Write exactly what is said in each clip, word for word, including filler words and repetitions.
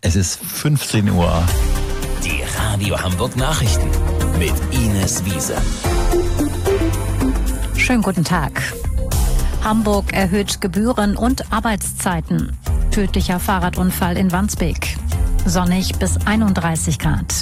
Es ist fünfzehn Uhr. Die Radio Hamburg Nachrichten mit Ines Wiese. Schönen guten Tag. Hamburg erhöht Gebühren und Arbeitszeiten. Tödlicher Fahrradunfall in Wandsbek. Sonnig bis einunddreißig Grad.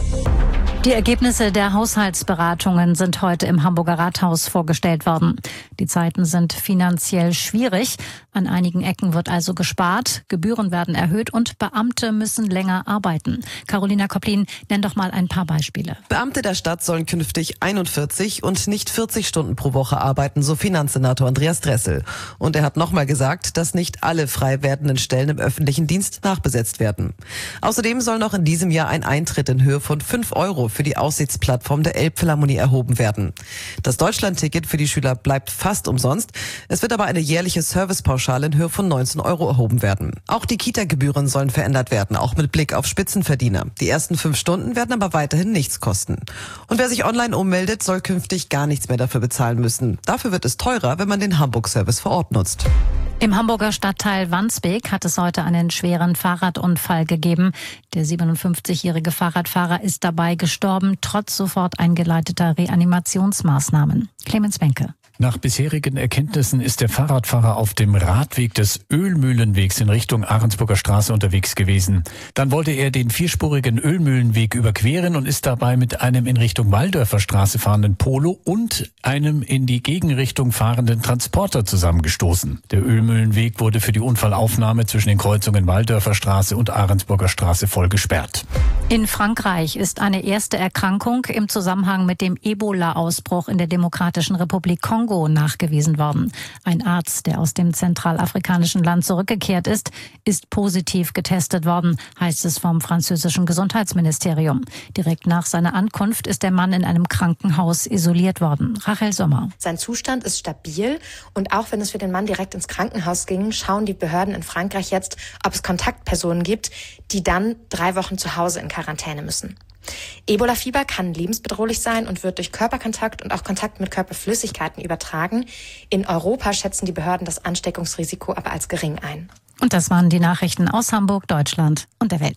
Die Ergebnisse der Haushaltsberatungen sind heute im Hamburger Rathaus vorgestellt worden. Die Zeiten sind finanziell schwierig. An einigen Ecken wird also gespart, Gebühren werden erhöht und Beamte müssen länger arbeiten. Carolina Kopplin, nenn doch mal ein paar Beispiele. Beamte der Stadt sollen künftig einundvierzig und nicht vierzig Stunden pro Woche arbeiten, so Finanzsenator Andreas Dressel. Und er hat nochmal gesagt, dass nicht alle frei werdenden Stellen im öffentlichen Dienst nachbesetzt werden. Außerdem soll noch in diesem Jahr ein Eintritt in Höhe von fünf Euro für die Aussichtsplattform der Elbphilharmonie erhoben werden. Das Deutschlandticket für die Schüler bleibt fast umsonst. Es wird aber eine jährliche Servicepauschale in Höhe von neunzehn Euro erhoben werden. Auch die Kita-Gebühren sollen verändert werden, auch mit Blick auf Spitzenverdiener. Die ersten fünf Stunden werden aber weiterhin nichts kosten. Und wer sich online ummeldet, soll künftig gar nichts mehr dafür bezahlen müssen. Dafür wird es teurer, wenn man den Hamburg-Service vor Ort nutzt. Im Hamburger Stadtteil Wandsbek hat es heute einen schweren Fahrradunfall gegeben. Der siebenundfünfzigjährige Fahrradfahrer ist dabei gestorben, trotz sofort eingeleiteter Reanimationsmaßnahmen. Clemens Wenke. Nach bisherigen Erkenntnissen ist der Fahrradfahrer auf dem Radweg des Ölmühlenwegs in Richtung Ahrensburger Straße unterwegs gewesen. Dann wollte er den vierspurigen Ölmühlenweg überqueren und ist dabei mit einem in Richtung Walldörfer Straße fahrenden Polo und einem in die Gegenrichtung fahrenden Transporter zusammengestoßen. Der Ölmühlenweg wurde für die Unfallaufnahme zwischen den Kreuzungen Walldörfer Straße und Ahrensburger Straße voll gesperrt. In Frankreich ist eine erste Erkrankung im Zusammenhang mit dem Ebola-Ausbruch in der Demokratischen Republik Kongo nachgewiesen worden. Ein Arzt, der aus dem zentralafrikanischen Land zurückgekehrt ist, ist positiv getestet worden, heißt es vom französischen Gesundheitsministerium. Direkt nach seiner Ankunft ist der Mann in einem Krankenhaus isoliert worden. Rachel Sommer. Sein Zustand ist stabil und auch wenn es für den Mann direkt ins Krankenhaus ging, schauen die Behörden in Frankreich jetzt, ob es Kontaktpersonen gibt, die dann drei Wochen zu Hause in Quarantäne müssen. Ebola-Fieber kann lebensbedrohlich sein und wird durch Körperkontakt und auch Kontakt mit Körperflüssigkeiten übertragen. In Europa schätzen die Behörden das Ansteckungsrisiko aber als gering ein. Und das waren die Nachrichten aus Hamburg, Deutschland und der Welt.